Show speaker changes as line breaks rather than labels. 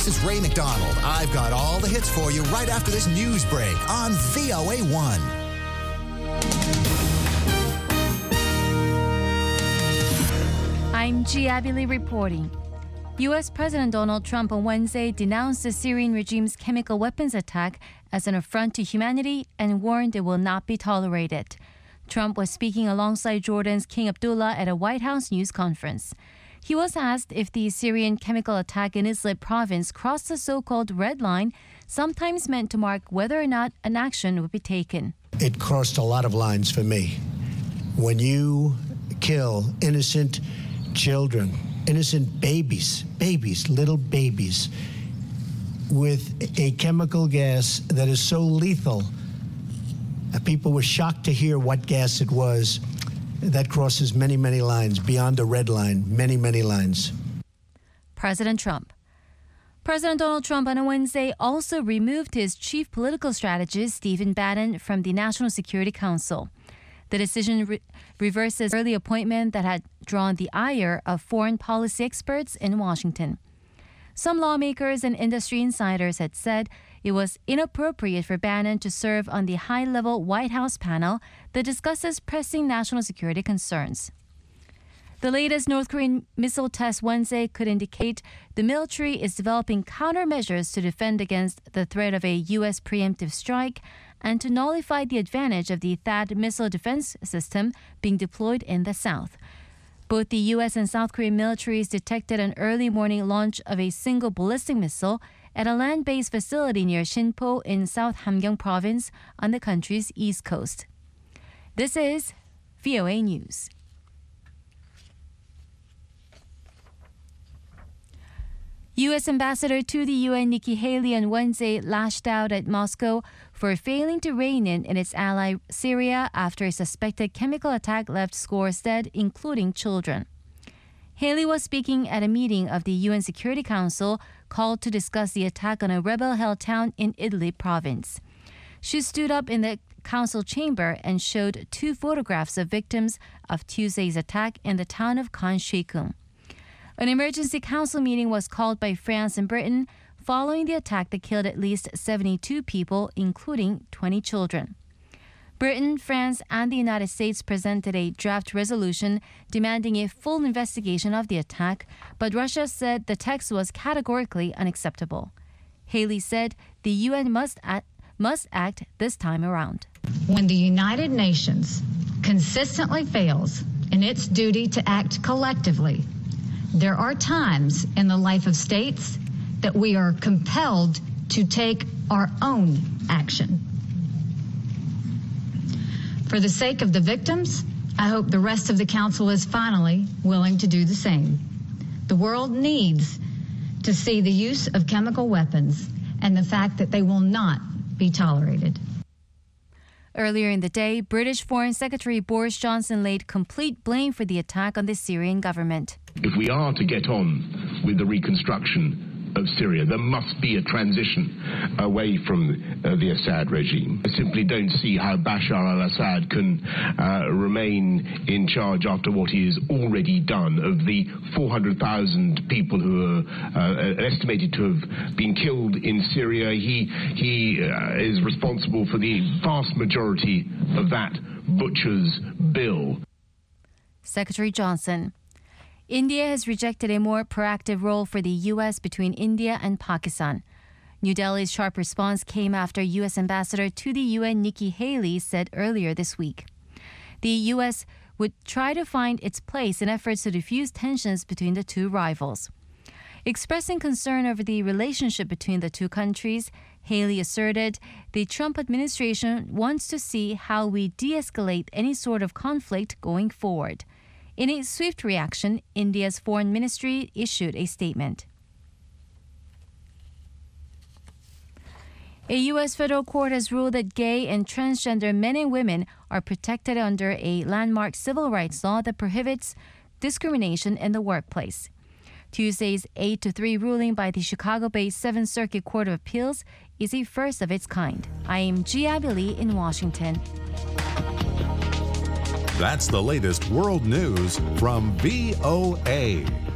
This is Ray McDonald. I've got all the hits for you right after this news break on VOA1.
I'm G. Abby Lee reporting. U.S. President Donald Trump on Wednesday denounced the Syrian regime's chemical weapons attack as an affront to humanity and warned it will not be tolerated. Trump was speaking alongside Jordan's King Abdullah at a White House news conference. He was asked if the Syrian chemical attack in Idlib province crossed the so-called red line, sometimes meant to mark whether or not an action would be taken.
It crossed a lot of lines for me. When you kill innocent children, innocent babies, little babies, with a chemical gas that is so lethal, people were shocked to hear what gas it was. That crosses many, many lines, beyond a red line, many, many lines.
President Donald Trump on a Wednesday also removed his chief political strategist, Stephen Bannon, from the National Security Council. The decision reverses early appointment that had drawn the ire of foreign policy experts in Washington. Some lawmakers and industry insiders had said it was inappropriate for Bannon to serve on the high-level White House panel that discusses pressing national security concerns. The latest North Korean missile test Wednesday could indicate the military is developing countermeasures to defend against the threat of a U.S. preemptive strike and to nullify the advantage of the THAAD missile defense system being deployed in the south. Both the U.S. and South Korean militaries detected an early morning launch of a single ballistic missile at a land-based facility near Sinpo in South Hamgyong province on the country's east coast. This is VOA News. U.S. Ambassador to the UN Nikki Haley on Wednesday lashed out at Moscow for failing to rein in its ally Syria after a suspected chemical attack left scores dead, including children. Haley was speaking at a meeting of the UN Security Council called to discuss the attack on a rebel-held town in Idlib province. She stood up in the council chamber and showed 2 photographs of victims of Tuesday's attack in the town of Khan Sheikhoun. An emergency council meeting was called by France and Britain following the attack that killed at least 72 people, including 20 children. Britain, France, and the United States presented a draft resolution demanding a full investigation of the attack, but Russia said the text was categorically unacceptable. Haley said the UN must act this time around.
When the United Nations consistently fails in its duty to act collectively, there are times in the life of states that we are compelled to take our own action. For the sake of the victims, I hope the rest of the Council is finally willing to do the same. The world needs to see the use of chemical weapons and the fact that they will not be tolerated.
Earlier in the day, British Foreign Secretary Boris Johnson laid complete blame for the attack on the Syrian government.
If we are to get on with the reconstruction of Syria, there must be a transition away from the Assad regime. I simply don't see how Bashar al-Assad can remain in charge after what he has already done. Of the 400,000 people who are estimated to have been killed in Syria, he is responsible for the vast majority of that butcher's bill.
Secretary Johnson. India has rejected a more proactive role for the U.S. between India and Pakistan. New Delhi's sharp response came after U.S. Ambassador to the UN Nikki Haley said earlier this week. The U.S. would try to find its place in efforts to diffuse tensions between the two rivals. Expressing concern over the relationship between the two countries, Haley asserted the Trump administration wants to see how we de-escalate any sort of conflict going forward. In a swift reaction, India's foreign ministry issued a statement. A U.S. federal court has ruled that gay and transgender men and women are protected under a landmark civil rights law that prohibits discrimination in the workplace. Tuesday's 8-3 ruling by the Chicago-based Seventh Circuit Court of Appeals is a first of its kind. I am G. Abby Lee in Washington.
That's the latest world news from VOA.